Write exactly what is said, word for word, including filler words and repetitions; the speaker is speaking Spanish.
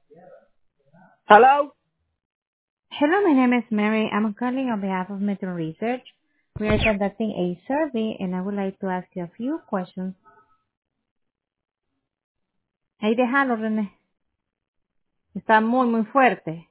Hello? Hello, my name is Mary. I'm calling on behalf of Metro Research. We are conducting a survey, and I would like to ask you a few questions. Ahí déjalo, René. Está muy, muy fuerte.